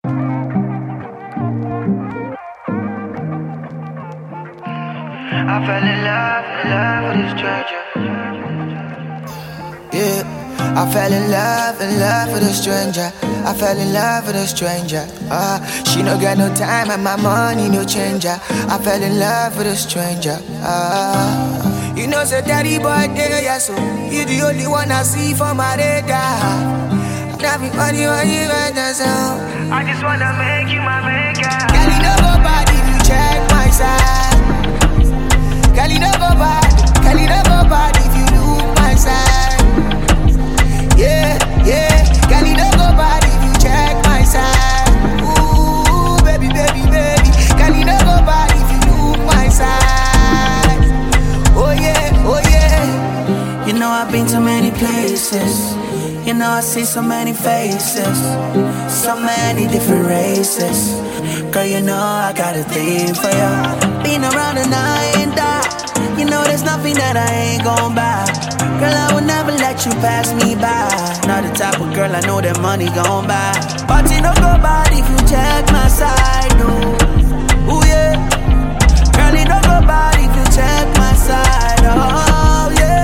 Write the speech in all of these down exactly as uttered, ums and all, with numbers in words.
I fell in love, in love with a stranger. Yeah, I fell in love, in love with a stranger. I fell in love with a stranger. Ah, uh, she no got no time and my money no changer. I fell in love with a stranger. Ah, you know say daddy boy there, yeah, so you the only one I see for my radar. Everybody want you right now, so I just wanna make you my maker. Girl, you no go bad if you check my side. Girl, you no go bad. Girl, you no go bad if you look my side. Yeah, yeah. Girl, you no go bad if you check my side. Ooh, baby, baby, baby. Girl, you no go bad if you look my side. Oh yeah, oh yeah. You know I've been to many places. You know I see so many faces, so many different races. Girl, you know I got a thing for you. Been around and I ain't die. You know there's nothing that I ain't gon' buy. Girl, I will never let you pass me by. Not the type of girl I know that money gon' buy. But you know go bad if you check my side, no. Ooh yeah. Girl, you know go bad if you check my side, oh yeah.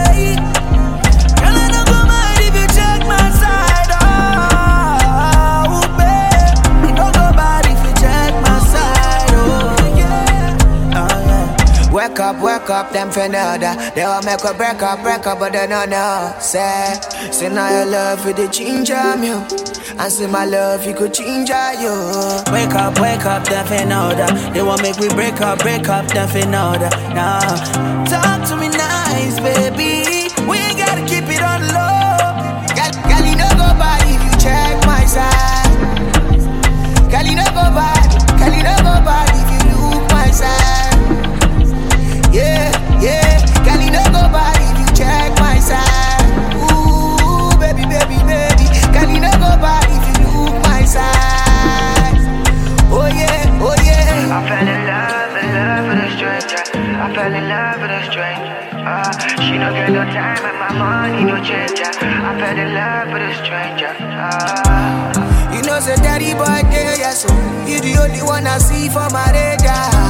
Wake up, wake up, them for another. They all make a break up, break up, but they don't know. Say, say now your love with the ginger me. And say my love, you could change you. Wake up, wake up, them for another. They won't make we break up, break up, them for another. Nah, talk to me nice, baby. We ain't gotta keep it on low. Girl, girl, you no go bad if you check my side. Girl, you no go bad. Girl, you no go bad if you look my side. Yeah, yeah, girl, you no go bad if you check my side. Ooh, baby, baby, baby, girl, you no go bad if you look my side. Oh yeah, oh yeah. I fell in love, in love with a stranger. I fell in love with a stranger. Ah, she no get no time and my money no changer. I fell in love with a stranger. Ah, you know say daddy boy there, yeah, so you the only one I see for my radar.